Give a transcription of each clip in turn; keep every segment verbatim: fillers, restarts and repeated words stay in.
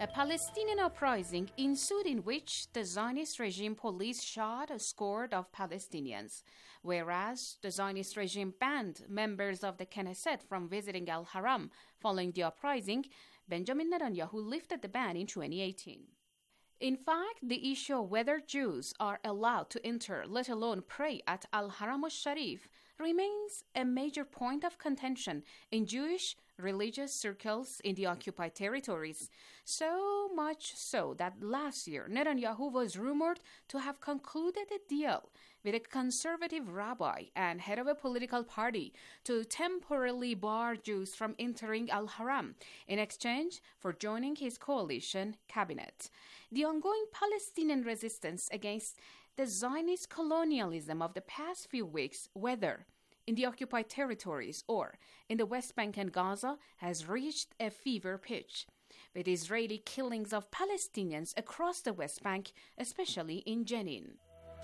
A Palestinian uprising ensued in which the Zionist regime police shot a score of Palestinians, whereas the Zionist regime banned members of the Knesset from visiting Al-Haram. Following the uprising, Benjamin Netanyahu lifted the ban in twenty eighteen. In fact, the issue of whether Jews are allowed to enter, let alone pray at Al-Haram al-Sharif, remains a major point of contention in Jewish religious circles in the occupied territories. So much so that last year, Netanyahu was rumored to have concluded a deal with a conservative rabbi and head of a political party to temporarily bar Jews from entering Al-Haram in exchange for joining his coalition cabinet. The ongoing Palestinian resistance against the Zionist colonialism of the past few weeks, whether in the occupied territories or in the West Bank and Gaza, has reached a fever pitch, with Israeli killings of Palestinians across the West Bank, especially in Jenin.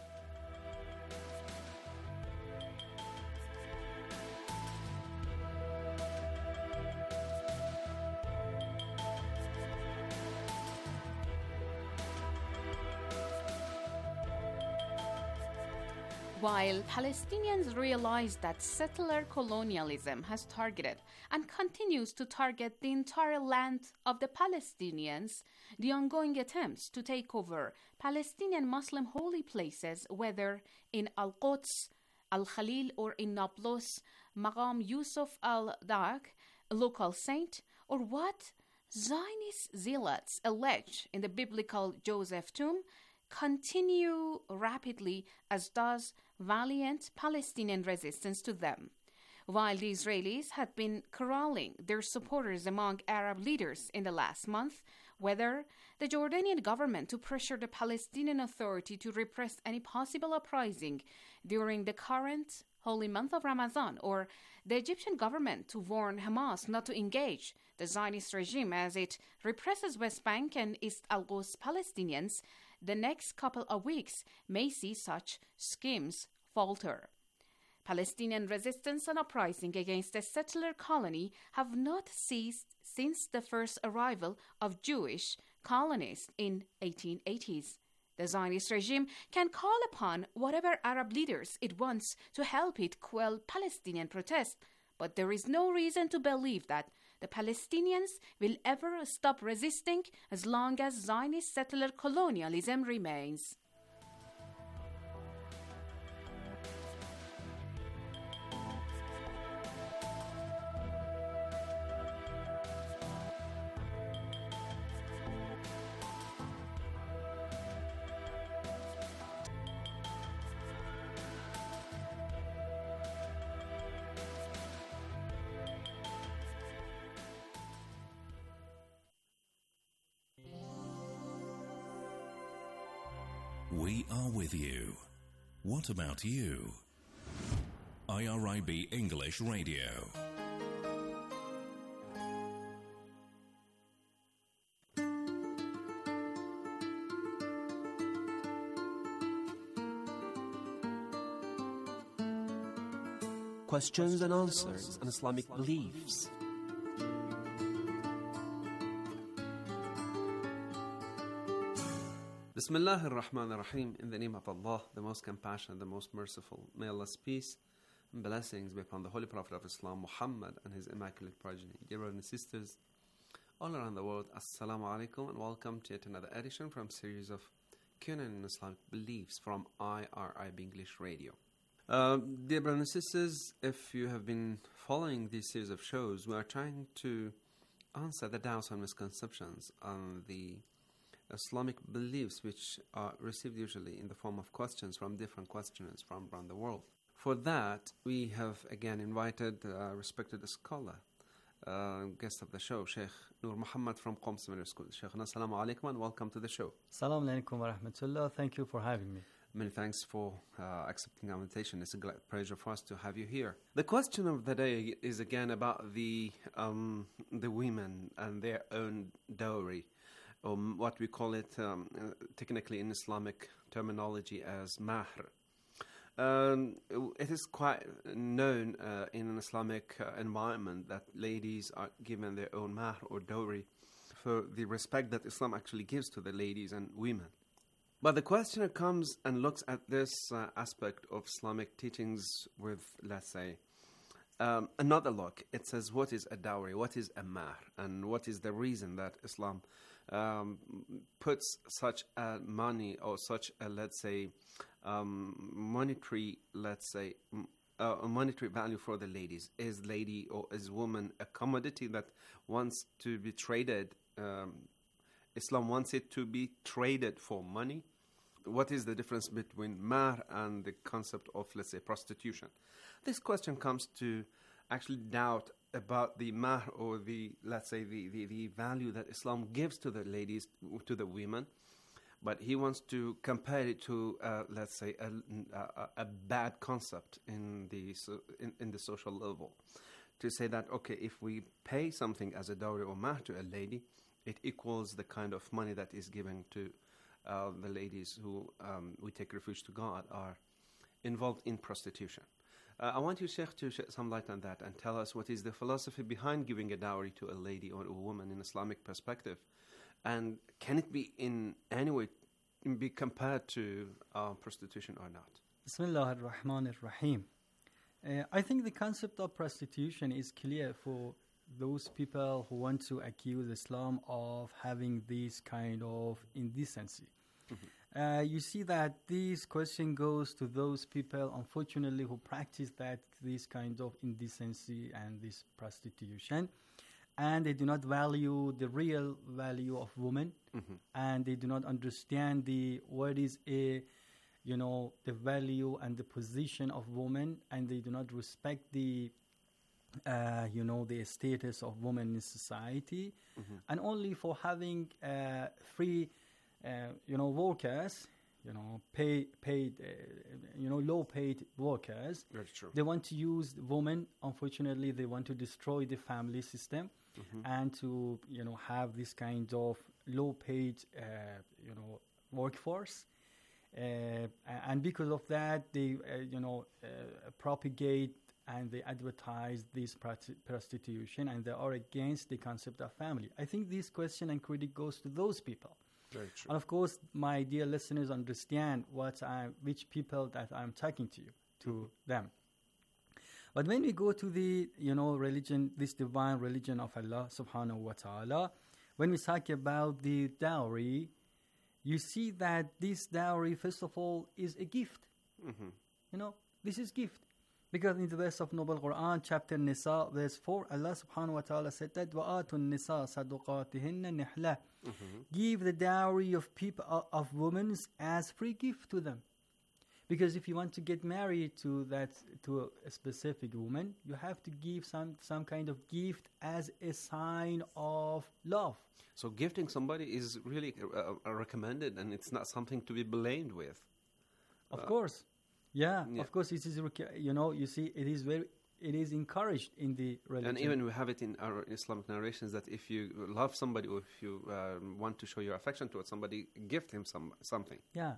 While Palestinians realize that settler colonialism has targeted and continues to target the entire land of the Palestinians, the ongoing attempts to take over Palestinian Muslim holy places, whether in Al-Quds, Al-Khalil, or in Nablus, Maqam Yusuf al-Dak, a local saint, or what Zionist zealots allege in the biblical Joseph tomb, continue rapidly, as does valiant Palestinian resistance to them. While the Israelis had been corralling their supporters among Arab leaders in the last month, whether the Jordanian government to pressure the Palestinian Authority to repress any possible uprising during the current holy month of Ramadan, or the Egyptian government to warn Hamas not to engage the Zionist regime as it represses West Bank and East Al-Quds Palestinians, the next couple of weeks may see such schemes falter. Palestinian resistance and uprising against the settler colony have not ceased since the first arrival of Jewish colonists in eighteen eighties. The Zionist regime can call upon whatever Arab leaders it wants to help it quell Palestinian protests, but there is no reason to believe that the Palestinians will ever stop resisting as long as Zionist settler colonialism remains. We are with you. What about you? I R I B English Radio. Questions and answers on Islamic beliefs. Bismillah ar-Rahman ar-Rahim. In the name of Allah, the most compassionate, the most merciful. May Allah's peace and blessings be upon the Holy Prophet of Islam, Muhammad, and his immaculate progeny. Dear brothers and sisters, all around the world, Assalamu alaikum, and welcome to yet another edition from series of Q and A in Islamic Beliefs from I R I B English Radio. Uh, dear brothers and sisters, if you have been following this series of shows, we are trying to answer the doubts and misconceptions on the Islamic beliefs, which are received usually in the form of questions from different questioners from around the world. For that, we have again invited a respected scholar, uh, guest of the show, Sheikh Nur Muhammad from Qom Seminary School. Sheikh, assalamu alaikum and welcome to the show. Assalamu alaikum wa rahmatullah. Thank you for having me. Many thanks for uh, accepting our invitation. It's a great pleasure for us to have you here. The question of the day is again about the um, the women and their own dowry. Um, what we call it um, uh, technically in Islamic terminology as mahr. Um, it is quite known uh, in an Islamic uh, environment that ladies are given their own mahr or dowry for the respect that Islam actually gives to the ladies and women. But the questioner comes and looks at this uh, aspect of Islamic teachings with, let's say, um, another look. It says, what is a dowry? What is a mahr? And what is the reason that Islam um, puts such a money or such a, let's say, um, monetary, let's say, m- uh, a monetary value for the ladies? Is lady or is woman a commodity that wants to be traded? Um, Islam wants it to be traded for money. What is the difference between mahr and the concept of, let's say, prostitution? This question comes to actually doubt about the mahr or the, let's say, the, the, the value that Islam gives to the ladies, to the women. But he wants to compare it to, uh, let's say, a, a, a bad concept in the, so, in, in the social level. To say that, okay, if we pay something as a dowry or mahr to a lady, it equals the kind of money that is given to uh, the ladies who um, we take refuge to God are involved in prostitution. Uh, I want you, Sheikh, to shed some light on that and tell us what is the philosophy behind giving a dowry to a lady or a woman in Islamic perspective, and can it be in any way be compared to uh, prostitution or not? Bismillah ar-Rahman ar-Rahim. Uh, I think the concept of prostitution is clear for those people who want to accuse Islam of having this kind of indecency. Mm-hmm. Uh, you see that this question goes to those people, unfortunately, who practice that this kind of indecency and this prostitution, and they do not value the real value of women, mm-hmm. and they do not understand the what is a, you know, the value and the position of women, and they do not respect the Uh, you know, the status of women in society, mm-hmm. and only for having uh, free, uh, you know, workers, you know, pay, paid, uh, you know, low-paid workers. That's true. They want to use women. Unfortunately, they want to destroy the family system, mm-hmm. and to, you know, have this kind of low-paid, uh, you know, workforce. Uh, and because of that, they, uh, you know, uh, propagate and they advertise this prostitution, and they are against the concept of family. I think this question and critique goes to those people. Very true. And of course, my dear listeners understand what I, which people that I'm talking to you, to mm-hmm. them. But when we go to the, you know, religion, this divine religion of Allah subhanahu wa ta'ala, when we talk about the dowry, you see that this dowry, first of all, is a gift. Mm-hmm. You know, this is gift. Because in the verse of Noble Quran, chapter Nisa, verse four, Allah subhanahu wa ta'ala said that وَآتُ النِّسَاءَ صَدُقَاتِهِنَّ نِحْلَةً. Give the dowry of people uh, of women as free gift to them. Because if you want to get married to that to a, a specific woman, you have to give some, some kind of gift as a sign of love. So gifting somebody is really uh, uh, recommended, and it's not something to be blamed with. Of uh, course. Yeah, yeah, of course, it is, you know, you see, it is very, it is encouraged in the religion. And even we have it in our Islamic narrations that if you love somebody or if you uh, want to show your affection towards somebody, gift him some something. Yeah.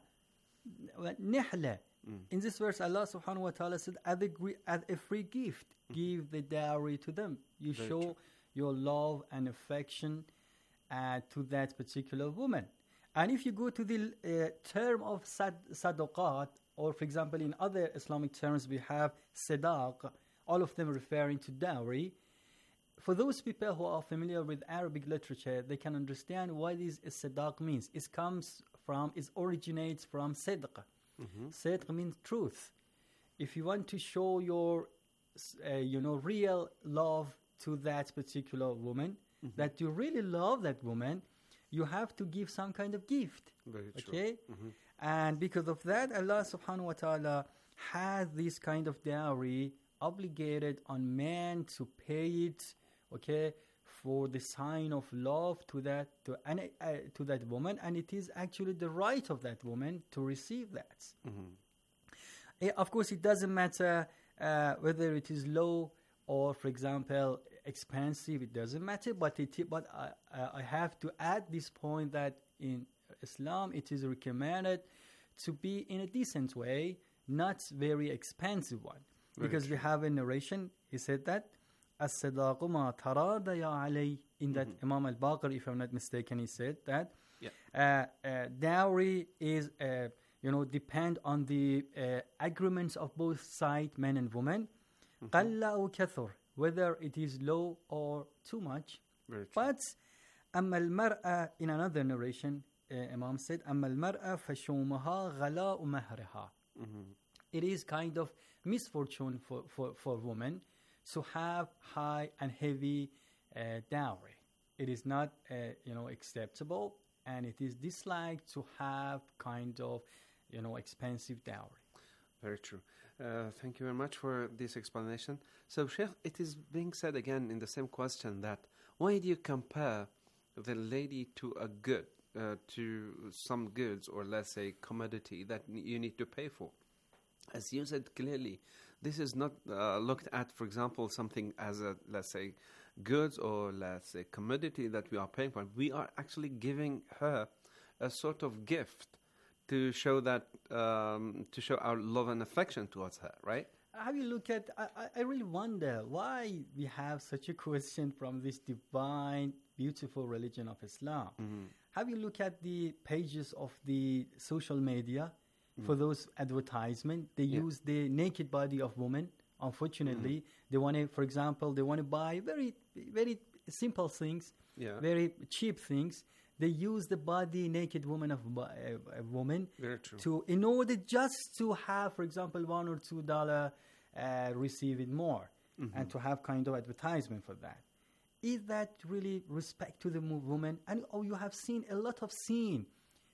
Nihla. Mm. In this verse, Allah subhanahu wa ta'ala said, as a, as a free gift, mm. give the dowry to them. You very show true. Your love and affection uh, to that particular woman. And if you go to the uh, term of sad, sadaqat, or for example, in other Islamic terms, we have sadaq, all of them referring to dowry. For those people who are familiar with Arabic literature, they can understand what is a sadaq means. It comes from, it originates from sadq. Mm-hmm. Sadq means truth. If you want to show your, uh, you know, real love to that particular woman, mm-hmm. that you really love that woman, you have to give some kind of gift. Very true. Okay? Mm-hmm. And because of that, Allah subhanahu wa ta'ala has this kind of dowry obligated on man to pay it, okay, for the sign of love to that to, uh, to that woman, and it is actually the right of that woman to receive that. Mm-hmm. Of course, it doesn't matter uh, whether it is low or, for example, expensive. It doesn't matter, but it but I, uh, I have to add this point that in Islam, it is recommended to be in a decent way, not very expensive one. Very because true. We have a narration, he said that, الصداق ما تراضي عليه. In that Mm-hmm. Imam al-Baqir, if I'm not mistaken, he said that Yeah. uh, uh, dowry is, uh, you know, depend on the uh, agreements of both sides, men and women. قل أو كثر, whether it is low or too much. Very true. But أما المرأة, in another narration, uh, Imam said, أما المرأة فشومها غلاء مهرها. It is kind of misfortune for, for, for women to have high and heavy uh, dowry. It is not, uh, you know, acceptable, and it is disliked to have kind of, you know, expensive dowry. Very true. Uh, thank you very much for this explanation. So, Sheikh, it is being said again in the same question that why do you compare the lady to a good, uh, to some goods or let's say commodity that n- you need to pay for? As you said clearly, this is not uh, looked at, for example, something as a, let's say, goods or let's say commodity that we are paying for. We are actually giving her a sort of gift to show that, um, to show our love and affection towards her, right? Have you look at, I, I- I really wonder why we have such a question from this divine, beautiful religion of Islam. Have you look at the pages of the social media for those advertisement? They Yeah. use the naked body of women. Unfortunately, they want to, for example, they want to buy very, very simple things, Yeah. very cheap things. They use the body naked woman of bo- a, a woman Very true. to in order just to have, for example, one or two dollar uh, receive it more, and to have kind of advertisement for that. Is that really respect to the mo- woman? And oh, you have seen a lot of scene,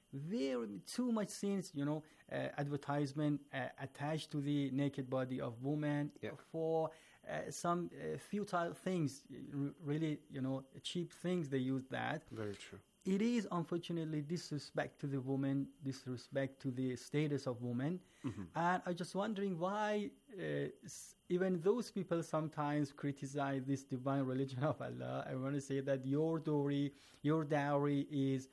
very too much scenes, you know, uh, advertisement uh, attached to the naked body of woman Yeah. for uh, some uh, futile things, r- really, you know, cheap things. They use that. Very true. It is unfortunately disrespect to the woman, disrespect to the status of woman, and I'm just wondering why uh, s- even those people sometimes criticize this divine religion of Allah. I want to say that your dowry, your dowry is,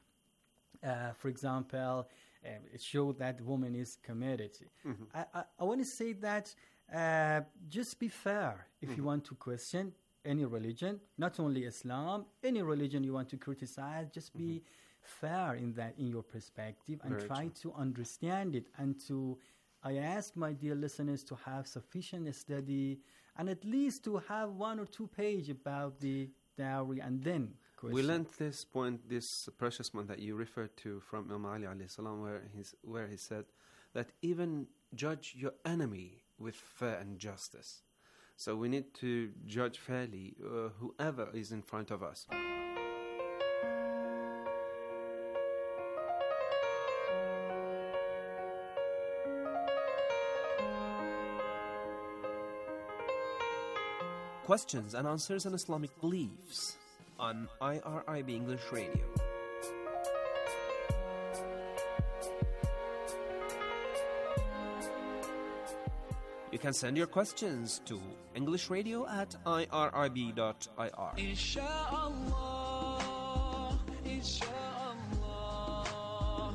uh, for example, uh, it shows that woman is committed. I, I, I want to say that uh, just be fair if you want to question any religion, not only Islam, any religion you want to criticize, just be fair in that, in your perspective, and Very try to understand it. And to, I ask my dear listeners to have sufficient study and at least to have one or two page about the dowry and then question. We learned this point, this precious one that you referred to from Imam Ali alayhi salam, where, he's, where he said that even judge your enemy with fair and justice. So we need to judge fairly uh, whoever is in front of us. Questions and answers on Islamic beliefs on I R I B English Radio. You can send your questions to English Radio at I R I B dot I R. Inshallah, inshallah,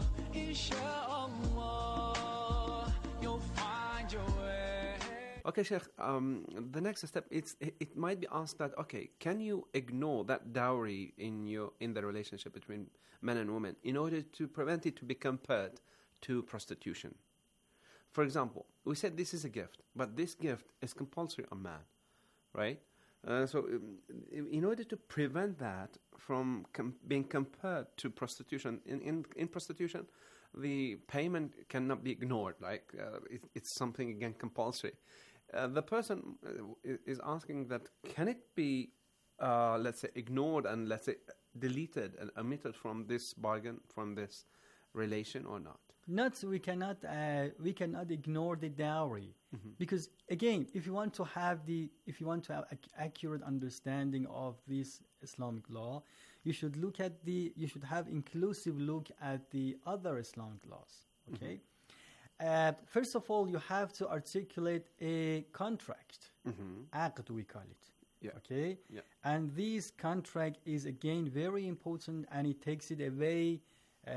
inshallah, you'll find your way. Okay, Sheikh, um, the next step, it's, it, it might be asked that, okay, can you ignore that dowry in your in the relationship between men and women in order to prevent it to be compared to prostitution? For example, we said this is a gift, but this gift is compulsory on man, right? Uh, so um, in order to prevent that from com- being compared to prostitution, in, in, in prostitution, the payment cannot be ignored, like uh, it, it's something, again, compulsory. Uh, the person uh, is asking that, can it be, uh, let's say, ignored and, let's say, deleted and omitted from this bargain, from this relation or not? Not we cannot uh, we cannot ignore the dowry because again, if you want to have the if you want to have ac- accurate understanding of this Islamic law, you should look at the you should have inclusive look at the other Islamic laws. Okay, uh, first of all, you have to articulate a contract. Aqd, we call it. Yeah. Okay. Yeah. And this contract is again very important, and it takes it away uh,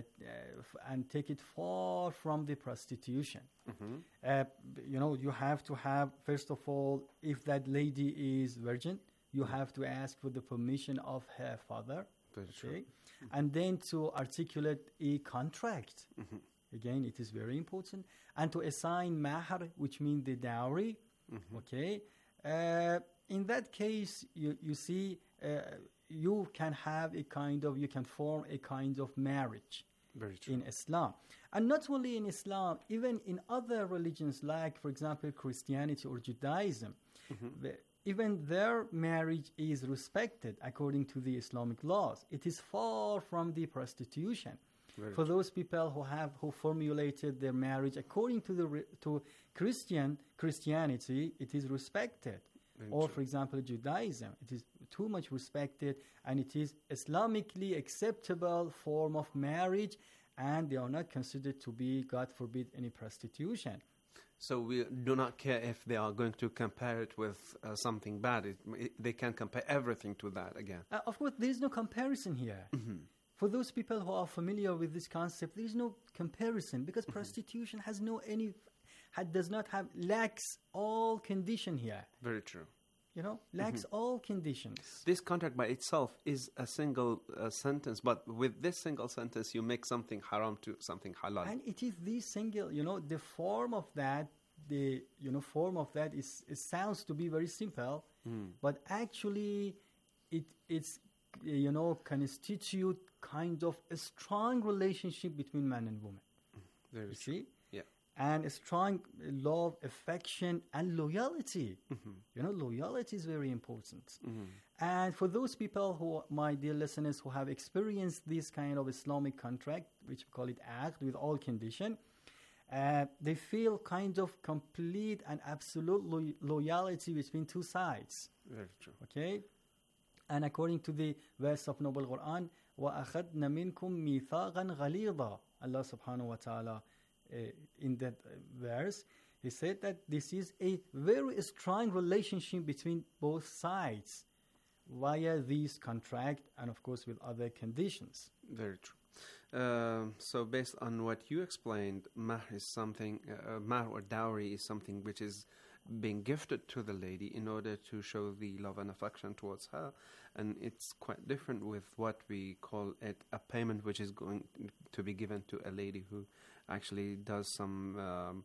f- and take it far from the prostitution. Mm-hmm. Uh, b- you know, you have to have, first of all, if that lady is virgin, you have to ask for the permission of her father. Very true. Okay? And then to articulate a contract. Mm-hmm. Again, it is very important. And to assign mahar, which means the dowry. Mm-hmm. Okay? Uh, in that case, you, you see, uh, you can have a kind of, you can form a kind of marriage Very true. in Islam. And not only in Islam, even in other religions like, for example, Christianity or Judaism, the, even their marriage is respected according to the Islamic laws. It is far from the prostitution. Very For true. those people who have who formulated their marriage according to the re, to Christian Christianity, it is respected. Very Or, true. for example, Judaism, it is too much respected, and it is Islamically acceptable form of marriage, and they are not considered to be, God forbid, any prostitution. So we do not care if they are going to compare it with uh, something bad. It, it, they can compare everything to that again. Uh, of course, there is no comparison here. For those people who are familiar with this concept, there is no comparison because prostitution has no any, ha, does not have lacks all condition here. Very true. You know, lacks all conditions. This contract by itself is a single uh, sentence, but with this single sentence, you make something haram to something halal. And it is the single, you know, the form of that, the, you know, form of that is, it sounds to be very simple, but actually it, it's, you know, constitute kind of a strong relationship between man and woman. Very You true. see? Yeah. And a strong love, affection, and loyalty. You know, loyalty is very important. And for those people who, my dear listeners, who have experienced this kind of Islamic contract, which we call it aqd, with all condition, uh, they feel kind of complete and absolute lo- loyalty between two sides. Very true. Okay? And according to the verse of Noble Quran, وَأَخَذْنَ مِنْكُمْ مِيثَاقًا غَلِيظًا, Allah subhanahu wa ta'ala, uh, in that uh, verse, He said that this is a very strong relationship between both sides via this contract and, of course, with other conditions. Very true. Um, so based on what you explained, mahr is something, uh, mahr or dowry is something which is being gifted to the lady in order to show the love and affection towards her. And it's quite different with what we call it a payment which is going to be given to a lady who actually does some um,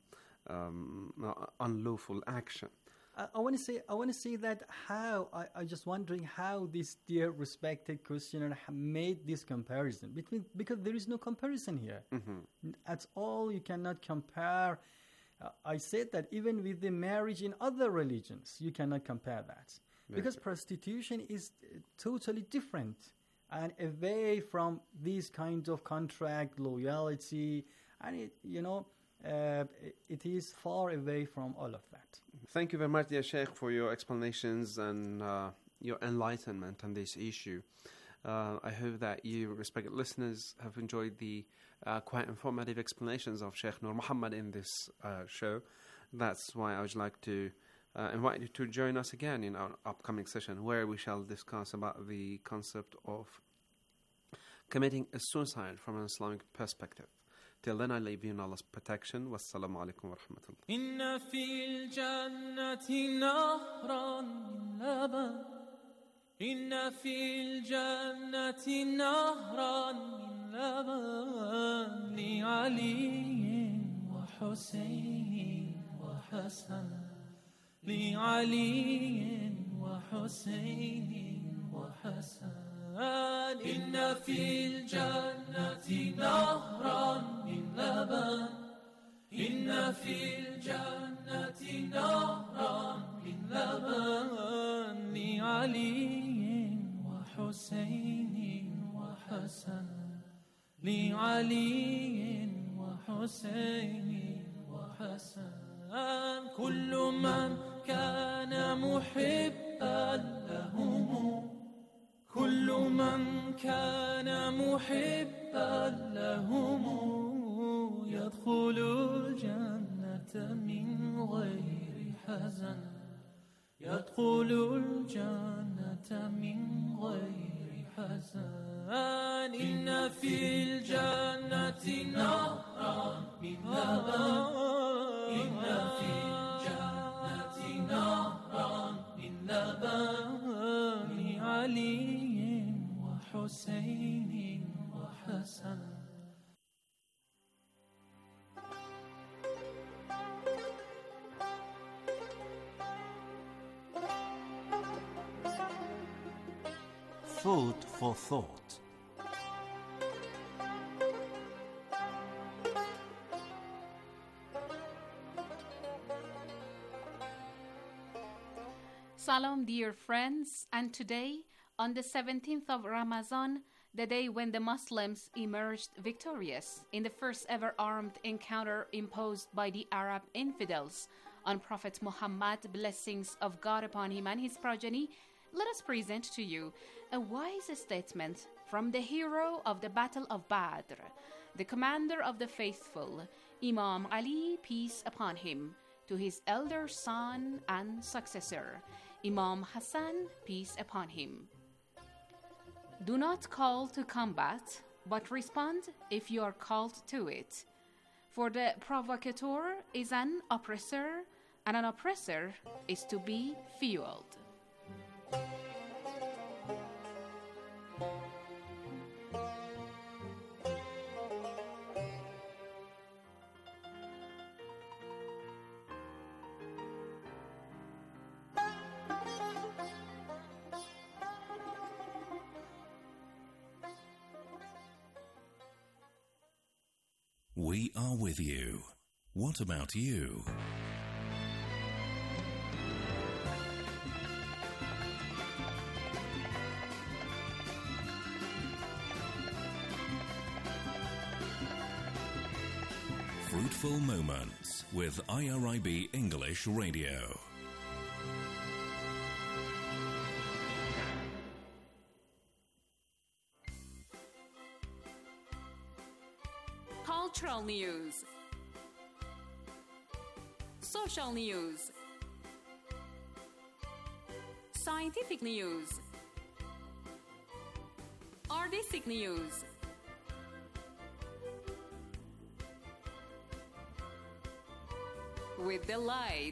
um, uh, unlawful action. I, I want to say, I want to say that how I, I just wondering how this dear respected questioner ha- made this comparison between, because there is no comparison here. Mm-hmm. At all, you cannot compare. Uh, I said that even with the marriage in other religions, you cannot compare that. Very Because true. prostitution is uh, totally different and away from these kinds of contract, loyalty, and it, you know, uh, it, it is far away from all of that. Thank you very much, dear Sheikh, for your explanations and uh, your enlightenment on this issue. Uh, I hope that you, respected listeners, have enjoyed the uh, quite informative explanations of Sheikh Nur Muhammad in this uh, show. That's why I would like to uh, invite you to join us again in our upcoming session, where we shall discuss about the concept of committing a suicide from an Islamic perspective. Till then, I leave you in Allah's protection. Wassalamu alaikum wa rahmatullah. إن في الجنة نهرا من لبن إن في الجنة نهرا من لبن لعلي وحسين وحسن لعلي وحسين وحسن إن في الجنة نهرا من لبن إن في الجنة نهرا من لبن لعلي وحسين وحسن لعلي وحسين وحسن كل من كان محبا لهم كل من كان محبا لهم يدخل الجنة من غير حزن يدخل الجنة من غير وحسن إن في الجنة نهرا من لبن إن في الجنة نهرا من لبن علي وحسين وحسن. Food for thought. Salam, dear friends, and today, on the seventeenth of Ramadan, the day when the Muslims emerged victorious in the first ever armed encounter imposed by the Arab infidels on Prophet Muhammad, blessings of God upon him and his progeny, let us present to you a wise statement from the hero of the Battle of Badr, the commander of the faithful, Imam Ali, peace upon him, to his elder son and successor, Imam Hassan, peace upon him. Do not call to combat, but respond if you are called to it. For the provocateur is an oppressor, and an oppressor is to be fueled. We are with you. What about you? Fruitful Moments with I R I B English Radio. Cultural news, social news, scientific news, artistic news, with delight.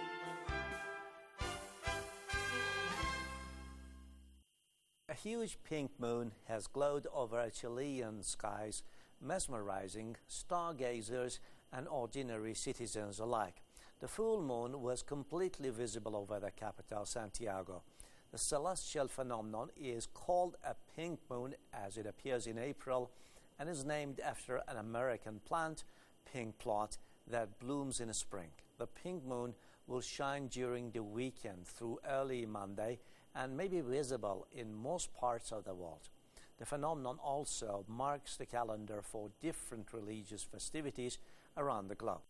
A huge pink moon has glowed over Chilean skies, mesmerizing stargazers and ordinary citizens alike. The full moon was completely visible over the capital, Santiago. The celestial phenomenon is called a pink moon as it appears in April and is named after an American plant, pink plot, that blooms in spring. The pink moon will shine during the weekend through early Monday and may be visible in most parts of the world. The phenomenon also marks the calendar for different religious festivities around the globe.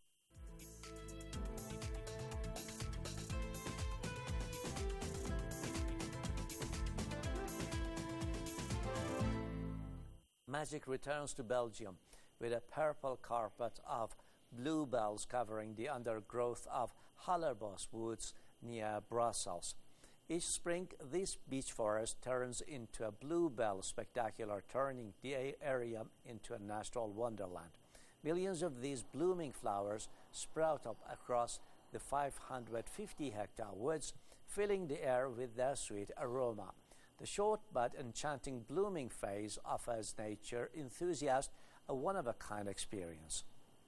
Magic returns to Belgium with a purple carpet of bluebells covering the undergrowth of Hallerbos Woods near Brussels. Each spring, this beech forest turns into a bluebell spectacular, turning the area into a natural wonderland. Millions of these blooming flowers sprout up across the five hundred fifty hectare woods, filling the air with their sweet aroma. The short but enchanting blooming phase offers nature enthusiasts a one-of-a-kind experience.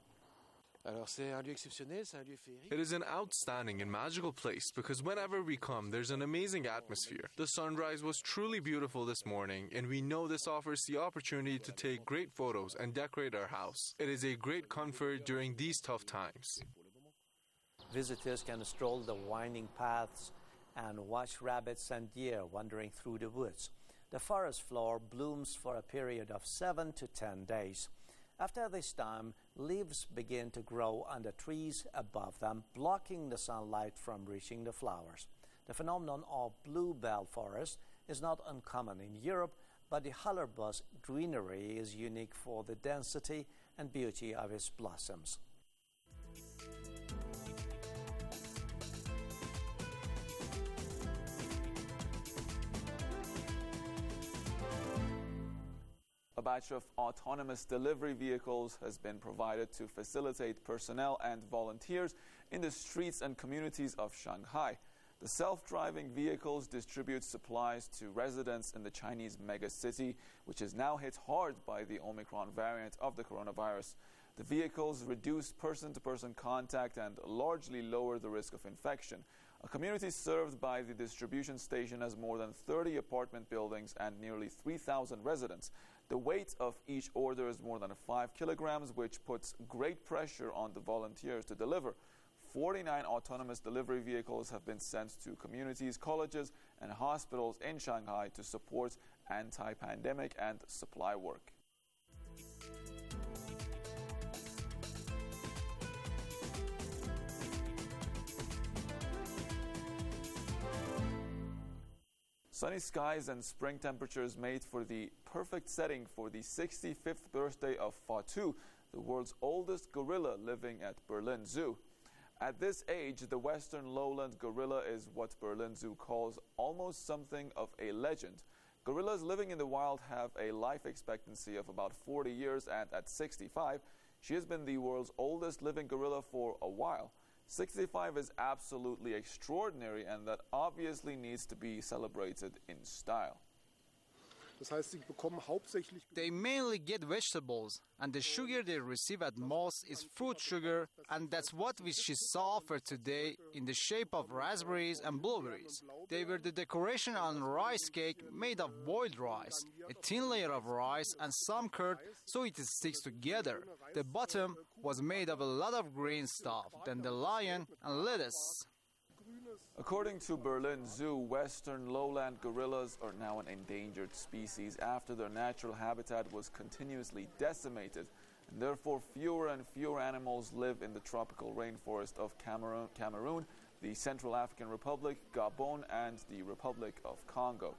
It is an outstanding and magical place because whenever we come, there's an amazing atmosphere. The sunrise was truly beautiful this morning, and we know this offers the opportunity to take great photos and decorate our house. It is a great comfort during these tough times. Visitors can stroll the winding paths and watch rabbits and deer wandering through the woods. The forest floor blooms for a period of seven to ten days. After this time, leaves begin to grow on the trees above them, blocking the sunlight from reaching the flowers. The phenomenon of bluebell forest is not uncommon in Europe, but the Hallerbos greenery is unique for the density and beauty of its blossoms. batch of autonomous delivery vehicles has been provided to facilitate personnel and volunteers in the streets and communities of Shanghai. The self-driving vehicles distribute supplies to residents in the Chinese megacity, which is now hit hard by the Omicron variant of the coronavirus. The vehicles reduce person-to-person contact and largely lower the risk of infection. A community served by the distribution station has more than thirty apartment buildings and nearly three thousand residents. The weight of each order is more than five kilograms, which puts great pressure on the volunteers to deliver. forty-nine autonomous delivery vehicles have been sent to communities, colleges, and hospitals in Shanghai to support anti-pandemic and supply work. Sunny skies and spring temperatures made for the perfect setting for the sixty-fifth birthday of Fatu, the world's oldest gorilla living at Berlin Zoo. At this age, the western lowland gorilla is what Berlin Zoo calls almost something of a legend. Gorillas living in the wild have a life expectancy of about forty years, and at sixty-five, she has been the world's oldest living gorilla for a while. sixty-five is absolutely extraordinary, and that obviously needs to be celebrated in style. They mainly get vegetables, and the sugar they receive at most is fruit sugar, and that's what we saw offered today in the shape of raspberries and blueberries. They were the decoration on rice cake made of boiled rice, a thin layer of rice and some curd so it sticks together. The bottom was made of a lot of green stuff, then the lion and lettuce. According to Berlin Zoo, western lowland gorillas are now an endangered species after their natural habitat was continuously decimated, and therefore fewer and fewer animals live in the tropical rainforest of Cameroon, Cameroon, the Central African Republic, Gabon, and the Republic of Congo.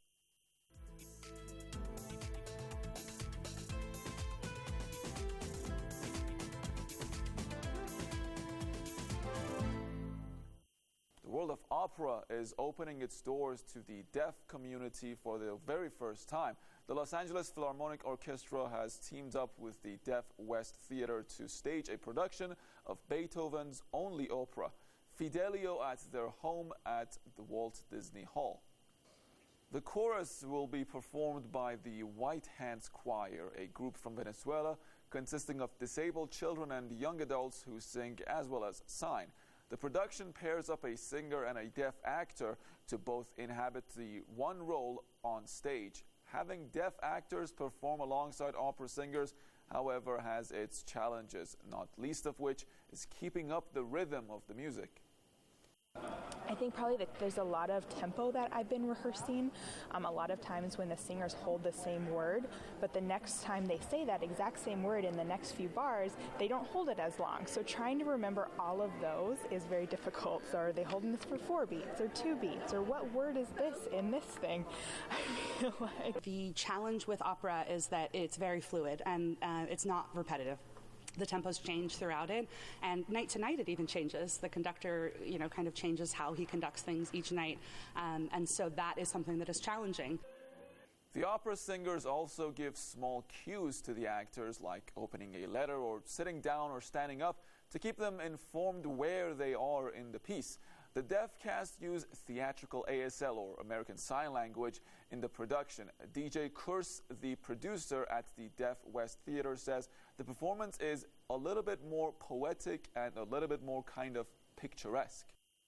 The world of opera is opening its doors to the deaf community for the very first time. The Los Angeles Philharmonic Orchestra has teamed up with the Deaf West Theater to stage a production of Beethoven's only opera, Fidelio, at their home at the Walt Disney Hall. The chorus will be performed by the White Hands Choir, a group from Venezuela consisting of disabled children and young adults who sing as well as sign. The production pairs up a singer and a deaf actor to both inhabit the one role on stage. Having deaf actors perform alongside opera singers, however, has its challenges, not least of which is keeping up the rhythm of the music. I think probably that there's a lot of tempo that I've been rehearsing. Um, a lot of times when the singers hold the same word, but the next time they say that exact same word in the next few bars, they don't hold it as long. So trying to remember all of those is very difficult. So are they holding this for four beats or two beats, or what word is this in this thing? I feel like the challenge with opera is that it's very fluid and uh, it's not repetitive. The tempos change throughout it, and night to night it even changes. The conductor, you know, kind of changes how he conducts things each night, um, and so that is something that is challenging. The opera singers also give small cues to the actors, like opening a letter or sitting down or standing up, to keep them informed where they are in the piece. The deaf cast use theatrical A S L, or American Sign Language, in the production. D J Kurz, the producer at the Deaf West Theater, says the performance is a little bit more poetic and a little bit more kind of picturesque.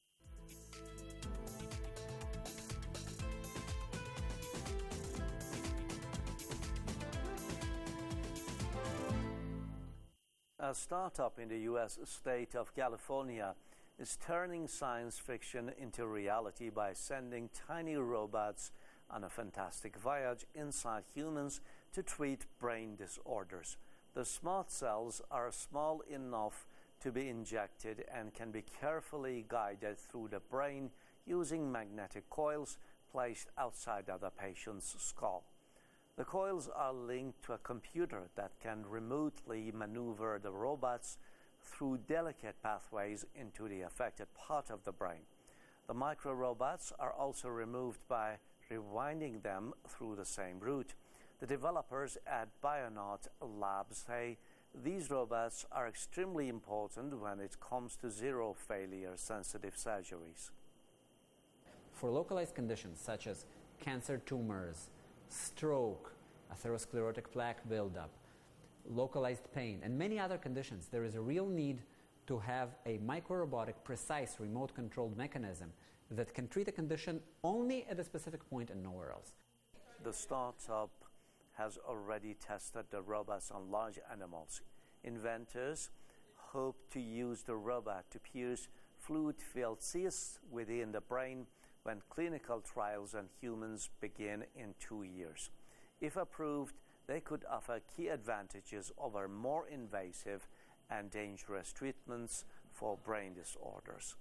A startup in the U S state of California is turning science fiction into reality by sending tiny robots on a fantastic voyage inside humans to treat brain disorders. The smart cells are small enough to be injected and can be carefully guided through the brain using magnetic coils placed outside of the patient's skull. The coils are linked to a computer that can remotely maneuver the robots through delicate pathways into the affected part of the brain. The micro-robots are also removed by rewinding them through the same route. The developers at Bionaut Labs say these robots are extremely important when it comes to zero failure sensitive surgeries. For localized conditions such as cancer tumors, stroke, atherosclerotic plaque buildup, localized pain, and many other conditions, there is a real need to have a microrobotic, precise, remote-controlled mechanism that can treat a condition only at a specific point and nowhere else. The startup has already tested the robots on large animals. Inventors hope to use the robot to pierce fluid-filled cysts within the brain when clinical trials on humans begin in two years. If approved, they could offer key advantages over more invasive and dangerous treatments for brain disorders.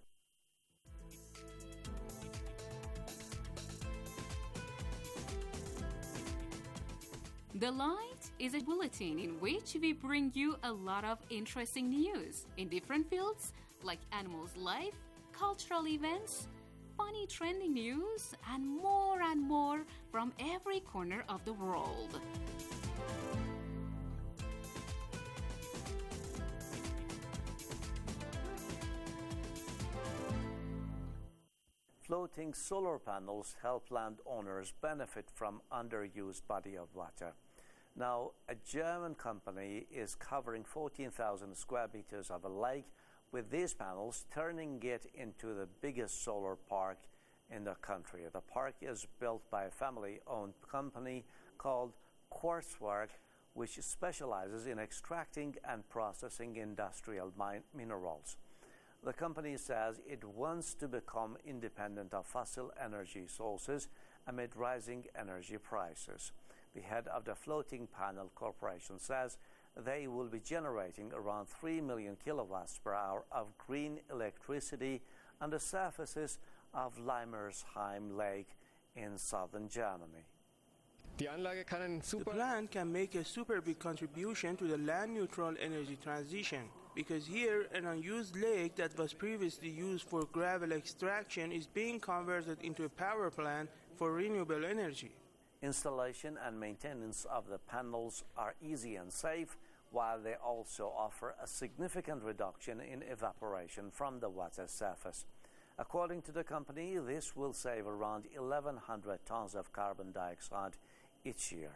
The Light is a bulletin in which we bring you a lot of interesting news in different fields like animals' life, cultural events, funny trending news, and more and more from every corner of the world. Floating solar panels help landowners benefit from underused body of water. Now, a German company is covering fourteen thousand square meters of a lake with these panels, turning it into the biggest solar park in the country. The park is built by a family-owned company called Quartzwerk, which specializes in extracting and processing industrial min- minerals. The company says it wants to become independent of fossil energy sources amid rising energy prices. The head of the Floating Panel Corporation says they will be generating around three million kilowatts per hour of green electricity on the surfaces of Leimersheim Lake in southern Germany. The plant can make a super big contribution to the land-neutral energy transition, because here an unused lake that was previously used for gravel extraction is being converted into a power plant for renewable energy. Installation and maintenance of the panels are easy and safe, while they also offer a significant reduction in evaporation from the water surface. According to the company, this will save around eleven hundred tons of carbon dioxide each year.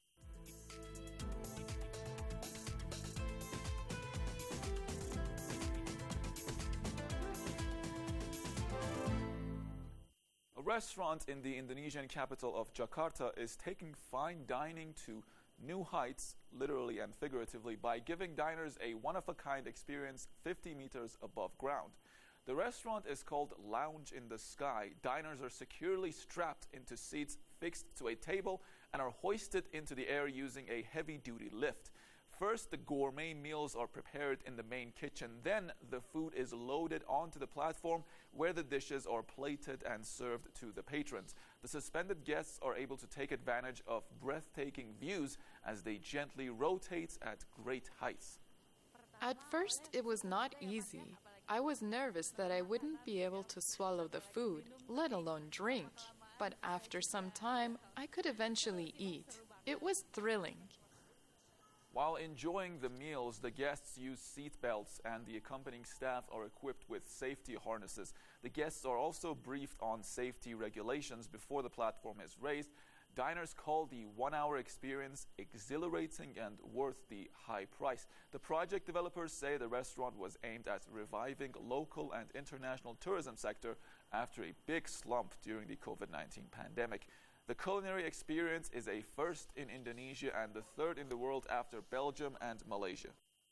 A restaurant in the Indonesian capital of Jakarta is taking fine dining to new heights, literally and figuratively, by giving diners a one-of-a-kind experience fifty meters above ground. The restaurant is called Lounge in the Sky. Diners are securely strapped into seats fixed to a table and are hoisted into the air using a heavy-duty lift. First, the gourmet meals are prepared in the main kitchen. Then, the food is loaded onto the platform where the dishes are plated and served to the patrons. The suspended guests are able to take advantage of breathtaking views as they gently rotate at great heights. At first, it was not easy. I was nervous that I wouldn't be able to swallow the food, let alone drink. But after some time, I could eventually eat. It was thrilling. While enjoying the meals, the guests use seat belts and the accompanying staff are equipped with safety harnesses. The guests are also briefed on safety regulations before the platform is raised. Diners call the one-hour experience exhilarating and worth the high price. The project developers say the restaurant was aimed at reviving local and international tourism sector after a big slump during the COVID nineteen pandemic. The culinary experience is a first in Indonesia and the third in the world after Belgium and Malaysia.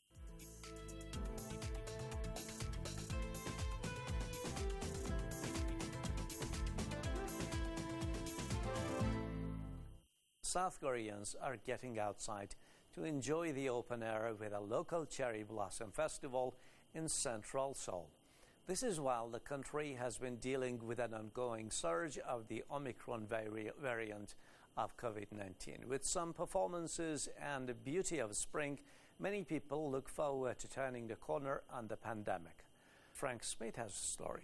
South Koreans are getting outside to enjoy the open air with a local cherry blossom festival in central Seoul. This is while the country has been dealing with an ongoing surge of the Omicron vari- variant of COVID nineteen. With some performances and the beauty of spring, many people look forward to turning the corner on the pandemic. Frank Smith has a story.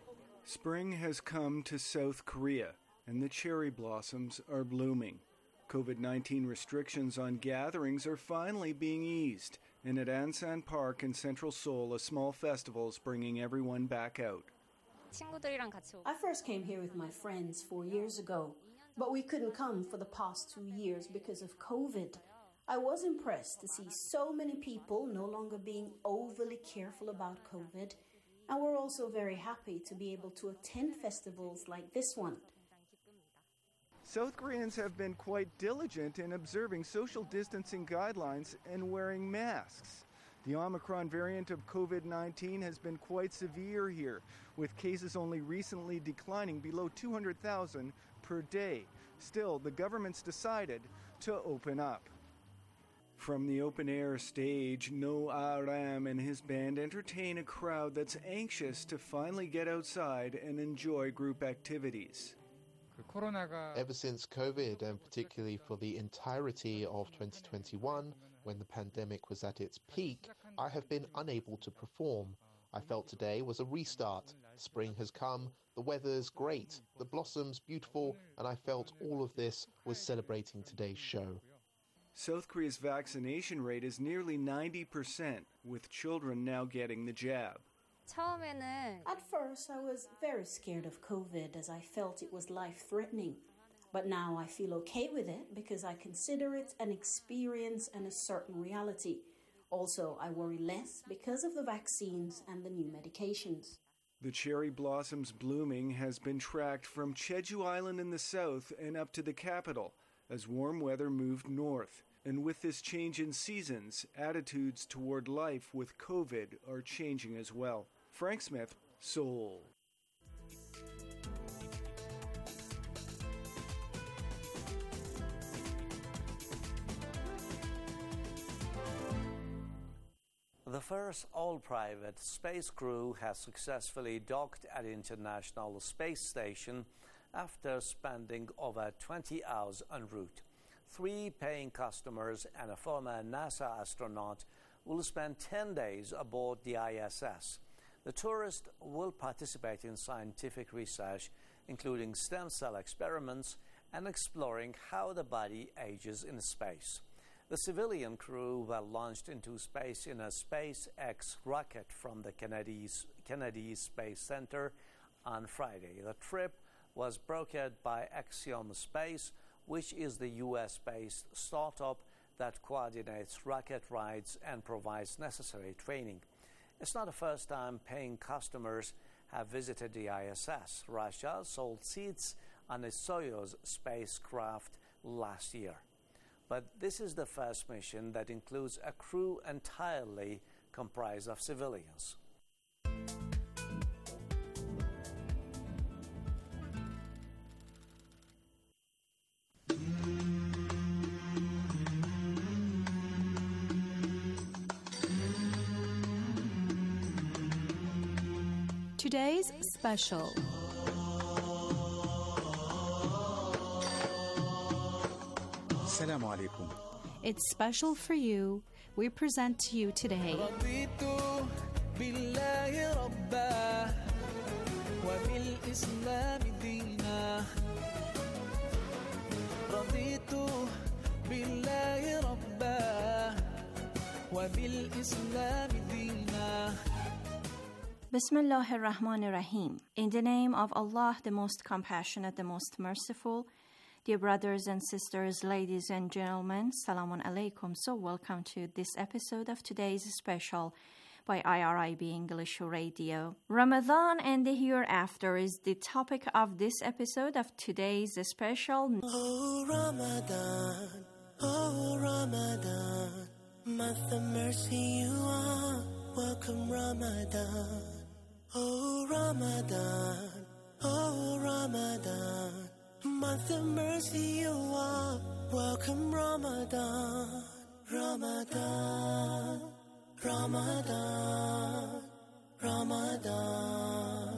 Spring has come to South Korea, and the cherry blossoms are blooming. COVID nineteen restrictions on gatherings are finally being eased, and at Ansan Park in central Seoul, a small festival is bringing everyone back out. I first came here with my friends four years ago, but we couldn't come for the past two years because of COVID. I was impressed to see so many people no longer being overly careful about COVID, and we're also very happy to be able to attend festivals like this one. South Koreans have been quite diligent in observing social distancing guidelines and wearing masks. The Omicron variant of COVID nineteen has been quite severe here, with cases only recently declining below two hundred thousand per day. Still, the government's decided to open up. From the open-air stage, No Aram and his band entertain a crowd that's anxious to finally get outside and enjoy group activities. Ever since COVID, and particularly for the entirety of twenty twenty-one, when the pandemic was at its peak, I have been unable to perform. I felt today was a restart. Spring has come, the weather's great, the blossoms beautiful, and I felt all of this was celebrating today's show. South Korea's vaccination rate is nearly ninety percent, with children now getting the jab. At first, I was very scared of COVID as I felt it was life-threatening. But now I feel okay with it because I consider it an experience and a certain reality. Also, I worry less because of the vaccines and the new medications. The cherry blossoms blooming has been tracked from Jeju Island in the south and up to the capital as warm weather moved north. And with this change in seasons, attitudes toward life with COVID are changing as well. Frank Smith, Seoul. The first all-private space crew has successfully docked at the International Space Station after spending over twenty hours en route. Three paying customers and a former NASA astronaut will spend ten days aboard the I S S. The tourists will participate in scientific research, including stem cell experiments and exploring how the body ages in space. The civilian crew were launched into space in a SpaceX rocket from the Kennedy's, Kennedy Space Center on Friday. The trip was brokered by Axiom Space, which is the U S-based startup that coordinates rocket rides and provides necessary training. It's not the first time paying customers have visited the I S S. Russia sold seats on a Soyuz spacecraft last year. But this is the first mission that includes a crew entirely comprised of civilians. Today's special. Assalamu alaikum. It's special for you. We present to you today. Bismillahir Rahmanir Rahim. In the name of Allah, the most compassionate, the most merciful. Dear brothers and sisters, ladies and gentlemen, Salamun Alaikum. So welcome to this episode of today's special by I R I B English Radio. Ramadan and the hereafter is the topic of this episode of today's special. Oh Ramadan, oh Ramadan, month of mercy you are, welcome Ramadan. Oh Ramadan, oh Ramadan, month of mercy you are, welcome Ramadan. Ramadan, Ramadan, Ramadan,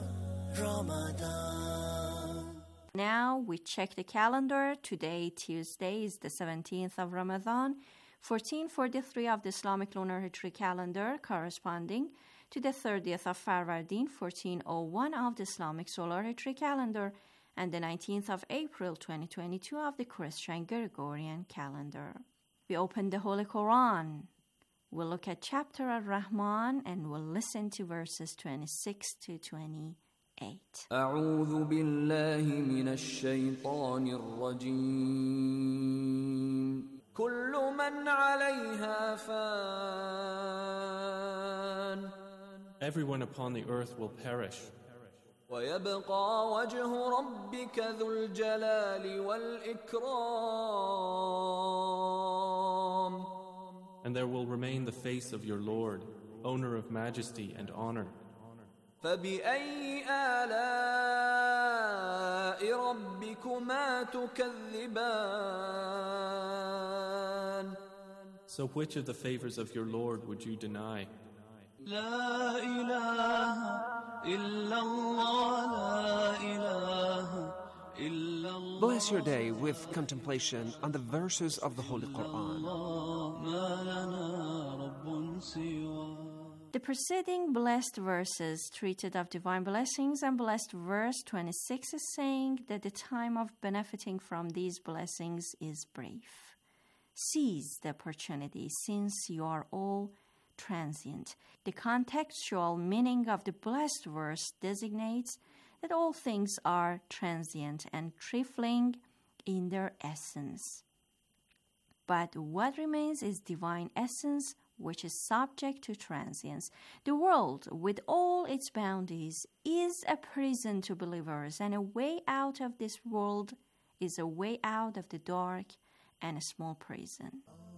Ramadan. Now we check the calendar. Today, Tuesday, is the seventeenth of Ramadan, fourteen forty-three of the Islamic lunar Hijri calendar, corresponding to the thirtieth of Farvardin, fourteen oh one of the Islamic solar Hijri calendar, and the nineteenth of April twenty twenty-two of the Christian Gregorian calendar. We open the Holy Quran. We'll look at chapter Ar-Rahman and we'll listen to verses twenty-six to twenty-eight. أعوذ بالله من الشيطان الرجيم كل من عليها فان Everyone upon the earth will perish. ويبقى وجه ربك ذو الجلال والإكرام And there will remain the face of your Lord, owner of majesty and honor. فبأي آلاء ربكما تكذبان So which of the favors of your Lord would you deny? لا إله إلا الله لا إله إلا الله. Bless your day with contemplation on the verses of the Holy Quran. ما لنا رب سواه. The preceding blessed verses treated of divine blessings, and blessed verse twenty-six is saying that the time of benefiting from these blessings is brief. Seize the opportunity, since you are all transient. The contextual meaning of the blessed verse designates that all things are transient and trifling in their essence. But what remains is divine essence, which is subject to transience. The world, with all its bounties, is a prison to believers, and a way out of this world is a way out of the dark and a small prison.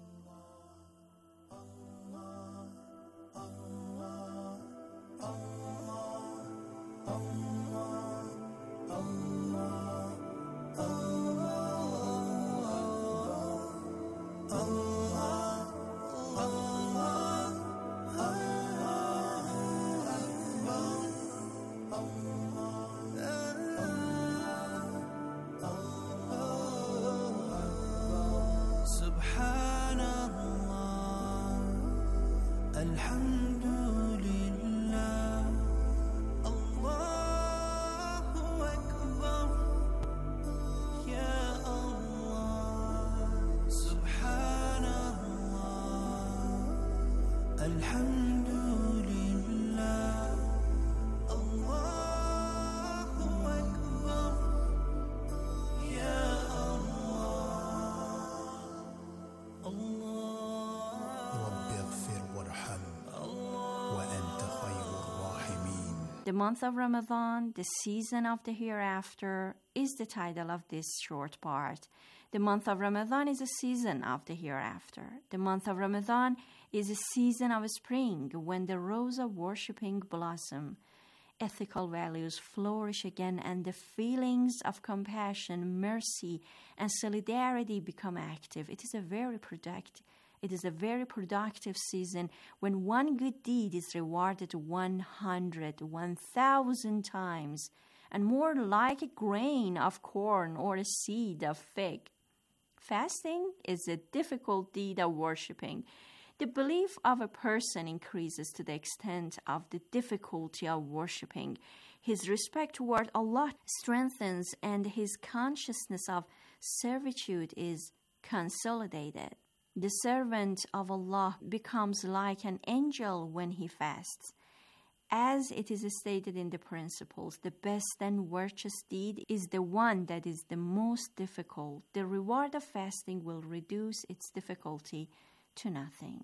The month of Ramadan, the season of the hereafter, is the title of this short part. The month of Ramadan is a season of the hereafter. The month of Ramadan is a season of spring, when the rose of worshipping blossom, ethical values flourish again, and the feelings of compassion, mercy, and solidarity become active. It is a very productive It is a very productive season when one good deed is rewarded one hundred, one thousand times, and more like a grain of corn or a seed of fig. Fasting is a difficult deed of worshipping. The belief of a person increases to the extent of the difficulty of worshipping. His respect toward Allah strengthens, and his consciousness of servitude is consolidated. The servant of Allah becomes like an angel when he fasts. As it is stated in the principles, the best and virtuous deed is the one that is the most difficult. The reward of fasting will reduce its difficulty to nothing.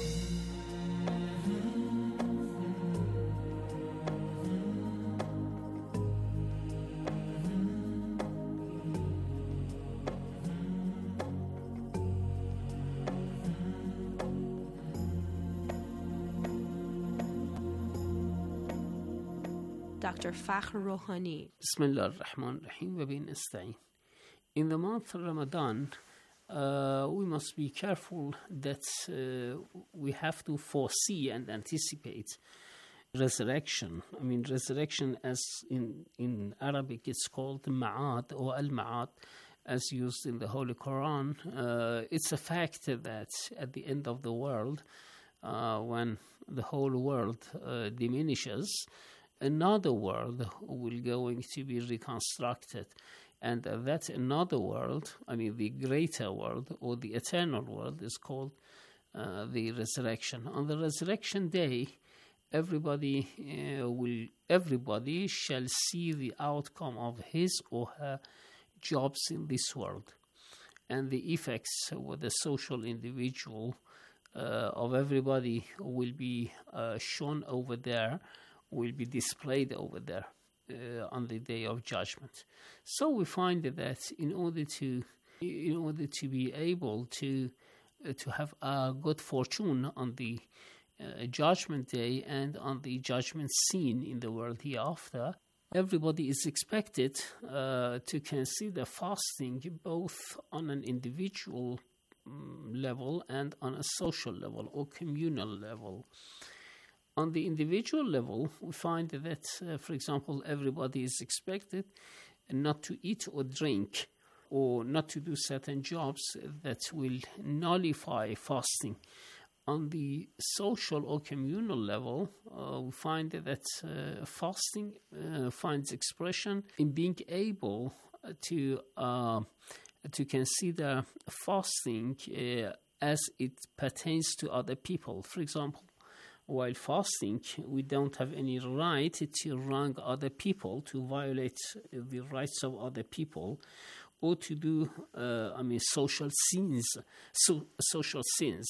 Doctor Fakhr Rouhani. Bismillah ar-Rahman ar-Rahim wa bin nasta'in. In the month of Ramadan, uh, we must be careful that uh, we have to foresee and anticipate resurrection. I mean, resurrection, as in, in Arabic, it's called ma'ad or al-ma'ad, as used in the Holy Quran. Uh, it's a fact that at the end of the world, uh, when the whole world uh, diminishes, another world will going to be reconstructed. And uh, that another world, I mean the greater world or the eternal world, is called uh, the resurrection. On the resurrection day, everybody uh, will, everybody shall see the outcome of his or her jobs in this world, and the effects with the social individual uh, of everybody will be uh, shown over there, will be displayed over there uh, on the day of judgment. So we find that in order to, in order to be able to uh, to have a good fortune on the uh, judgment day and on the judgment scene in the world hereafter, everybody is expected uh, to consider fasting both on an individual um, level and on a social level or communal level. On the individual level, we find that, uh, for example, everybody is expected not to eat or drink or not to do certain jobs that will nullify fasting. On the social or communal level, uh, we find that uh, fasting uh, finds expression in being able to uh, to consider fasting uh, as it pertains to other people. For example, while fasting, we don't have any right to wrong other people, to violate the rights of other people, or to do, uh, I mean, social sins, so, social sins.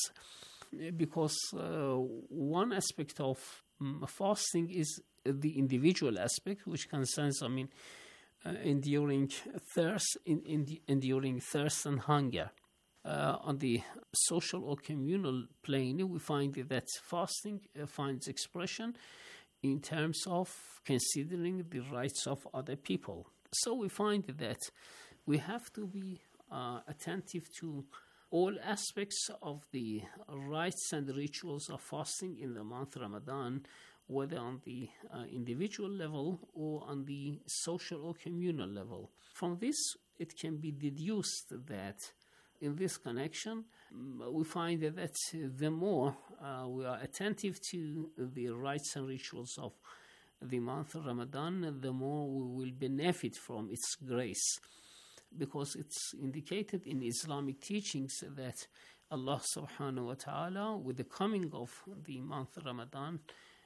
Because uh, one aspect of um, fasting is the individual aspect, which concerns, I mean, uh, enduring thirst, in, in the, enduring thirst and hunger. Uh, on the social or communal plane, we find that fasting uh, finds expression in terms of considering the rights of other people. So we find that we have to be uh, attentive to all aspects of the rites and rituals of fasting in the month Ramadan, whether on the uh, individual level or on the social or communal level. From this, it can be deduced that in this connection, we find that the more uh, we are attentive to the rites and rituals of the month of Ramadan, the more we will benefit from its grace. Because it's indicated in Islamic teachings that Allah subhanahu wa ta'ala, with the coming of the month of Ramadan,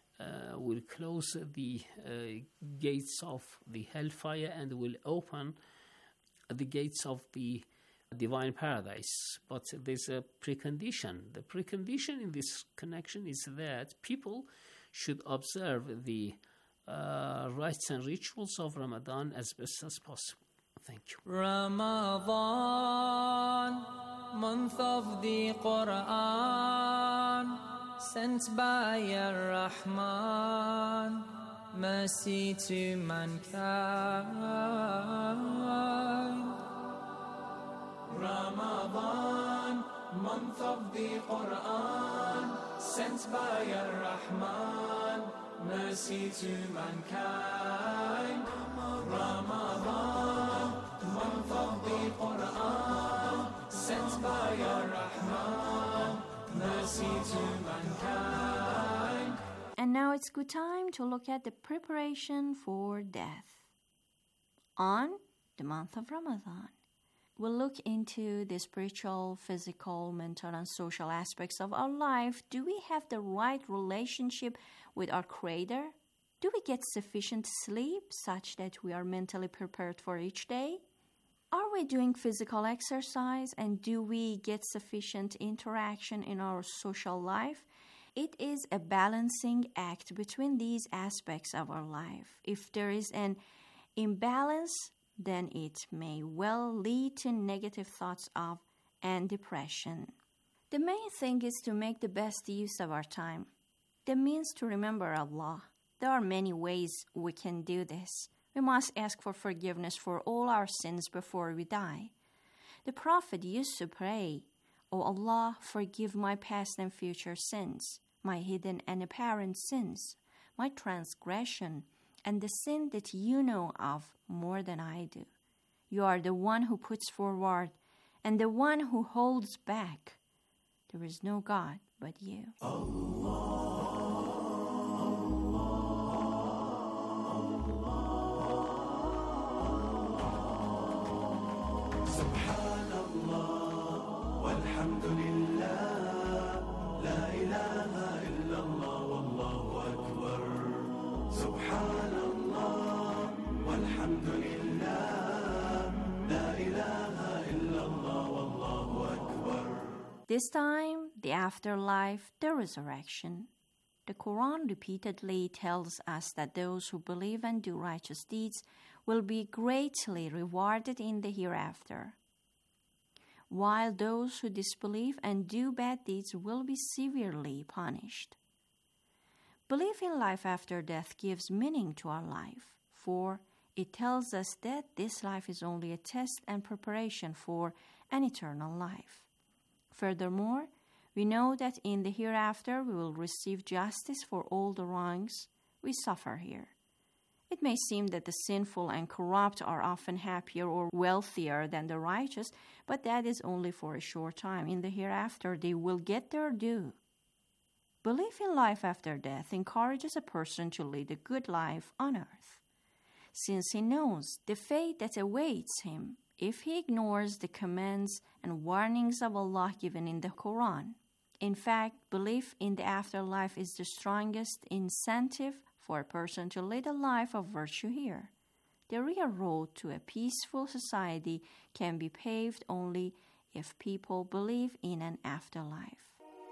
uh, will close the uh, gates of the hellfire and will open the gates of the divine paradise. But there's a precondition. The precondition in this connection is that people should observe the uh, rites and rituals of Ramadan as best as possible. Thank you. Ramadan, month of the Quran, sent by Ar-Rahman, mercy to mankind. Ramadan, month of the Quran, sent by Ar-Rahman, mercy to mankind. Ramadan, month of the Quran, sent by Ar-Rahman, mercy to mankind. And now it's good time to look at the preparation for death. On the month of Ramadan, we'll look into the spiritual, physical, mental, and social aspects of our life. Do we have the right relationship with our Creator? Do we get sufficient sleep such that we are mentally prepared for each day? Are we doing physical exercise, and do we get sufficient interaction in our social life? It is a balancing act between these aspects of our life. If there is an imbalance, then it may well lead to negative thoughts of and depression. The main thing is to make the best use of our time. The means to remember Allah. There are many ways we can do this. We must ask for forgiveness for all our sins before we die. The Prophet used to pray, "O Allah, forgive my past and future sins, my hidden and apparent sins, my transgression, and the sin that you know of more than I do. You are the one who puts forward and the one who holds back. There is no God but you." Allah, Allah, سبحان الله والحمد لله لا إله إلا الله والله أكبر سبحان الله والحمد لله لا إله إلا الله والله أكبر. This time, the afterlife, the resurrection. The Quran repeatedly tells us that those who believe and do righteous deeds will be greatly rewarded in the hereafter, while those who disbelieve and do bad deeds will be severely punished. Belief in life after death gives meaning to our life, for it tells us that this life is only a test and preparation for an eternal life. Furthermore, we know that in the hereafter we will receive justice for all the wrongs we suffer here. It may seem that the sinful and corrupt are often happier or wealthier than the righteous, but that is only for a short time. In the hereafter, they will get their due. Belief in life after death encourages a person to lead a good life on earth, since he knows the fate that awaits him if he ignores the commands and warnings of Allah given in the Quran. In fact, belief in the afterlife is the strongest incentive for a person to lead a life of virtue here. The real road to a peaceful society can be paved only if people believe in an afterlife.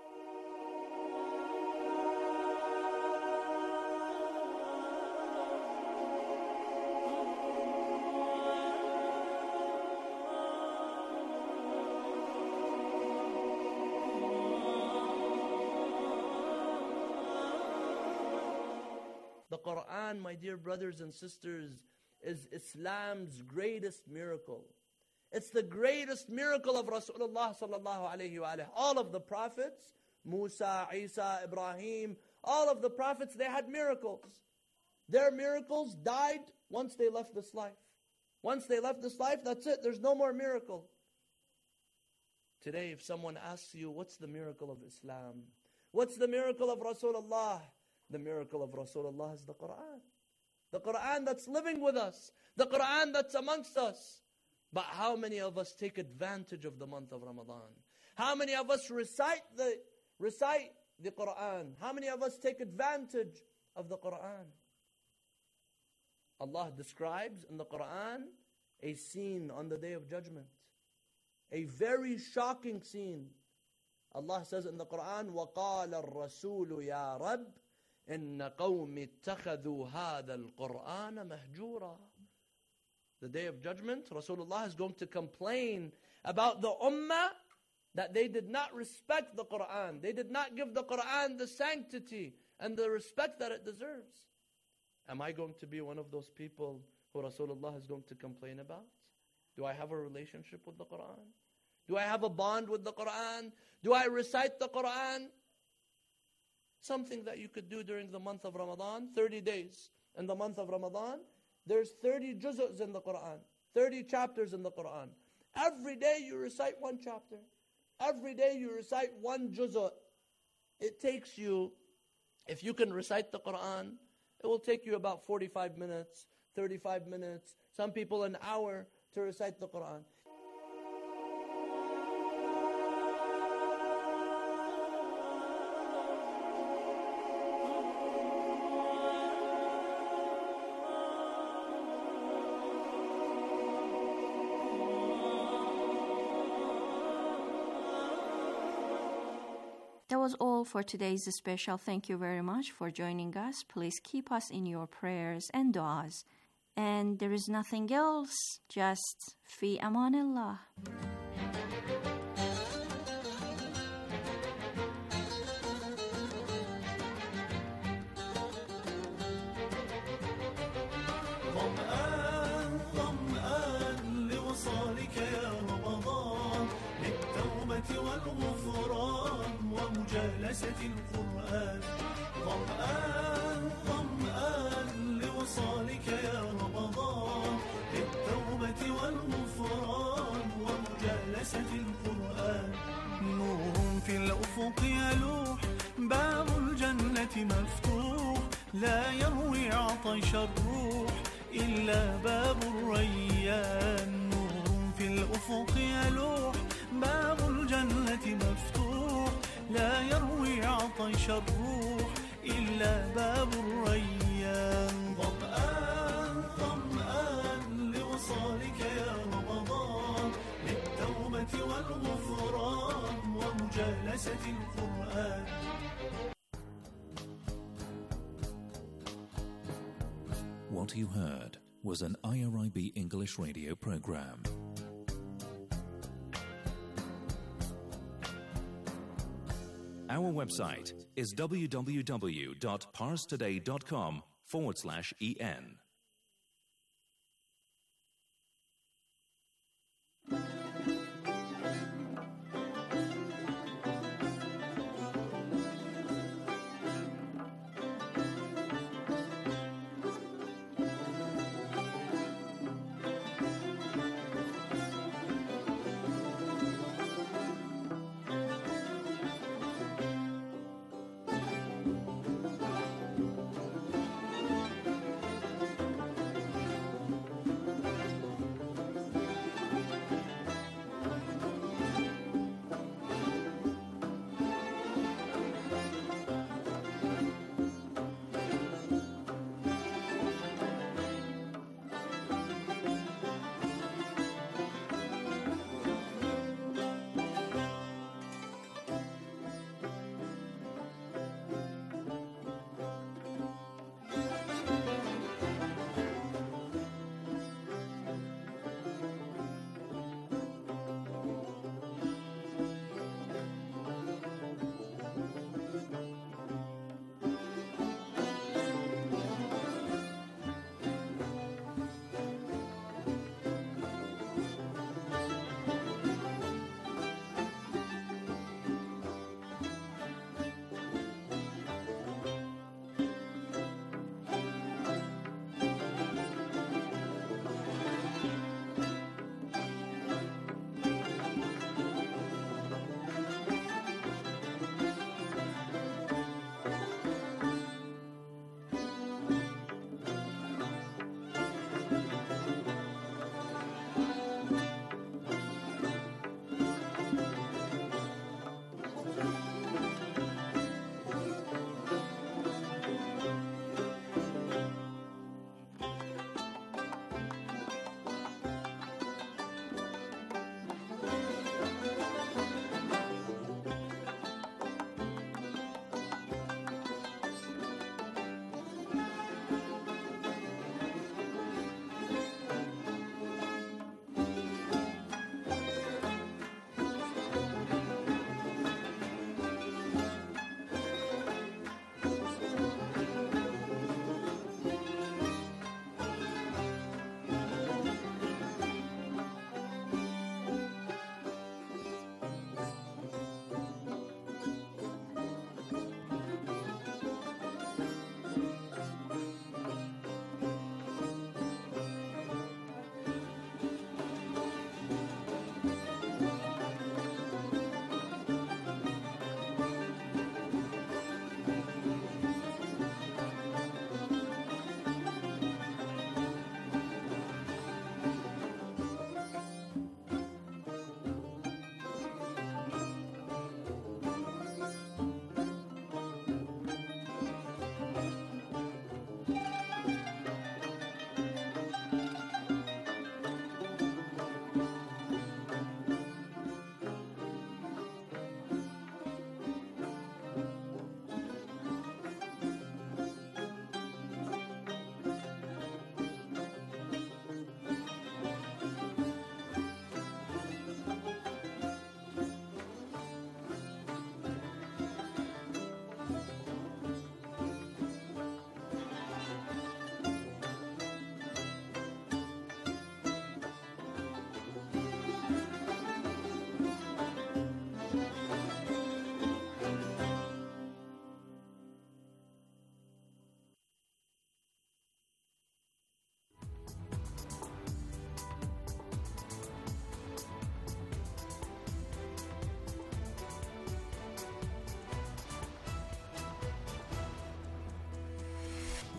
The Quran, my dear brothers and sisters, is Islam's greatest miracle. It's the greatest miracle of Rasulullah sallallahu alayhi wa alayhi. All of the prophets, Musa, Isa, Ibrahim, all of the prophets, they had miracles. Their miracles died once they left this life. Once they left this life, that's it. There's no more miracle. Today, if someone asks you, what's the miracle of Islam? What's the miracle of Rasulullah? The miracle of Rasulullah is the Quran. The Quran that's living with us. The Quran that's amongst us. But how many of us take advantage of the month of Ramadan? How many of us recite the, recite the Quran? How many of us take advantage of the Quran? Allah describes in the Quran a scene on the Day of Judgment. A very shocking scene. Allah says in the Quran, وَقَالَ الرَّسُولُ يَا رَبِّ إِنَّ قَوْمِ اتَّخَذُوا هَذَا الْقُرْآنَ مَهْجُورًا. The Day of Judgment, Rasulullah is going to complain about the ummah that they did not respect the Quran. They did not give the Quran the sanctity and the respect that it deserves. Am I going to be one of those people who Rasulullah is going to complain about? Do I have a relationship with the Quran? Do I have a bond with the Quran? Do I recite the Quran? Something that you could do during the month of Ramadan, thirty days. In the month of Ramadan, there's thirty juz's in the Quran, thirty chapters in the Quran. Every day you recite one chapter. Every day you recite one juz'. It takes you, if you can recite the Quran, it will take you about forty-five minutes, thirty-five minutes, some people an hour to recite the Quran. That was all for today's special. Thank you very much for joining us. Please keep us in your prayers and du'as. And there is nothing else, just fi amanillah. ظمآن ظمآن لوصالك يا رمضان للتوبة والغفران ومجالسة القرآن. ظمآن ظمآن لوصالك يا رمضان للتوبة والغفران ومجالسة القرآن. نور في الأفق يلوح باب الجنة مفتوح لا يروي عطش الروح إلا باب الريان، نور في الأفق يلوح، باب الجنة مفتوح، لا يروي عطش الروح إلا باب الريان. ظمآن ظمآن لوصالك يا رمضان، للتوبة والغفران ومجالسة القرآن. What you heard was an I R I B English radio program. Our website is www.parstoday.com forward slash en.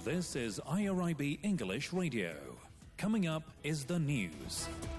This is I R I B English Radio. Coming up is the news.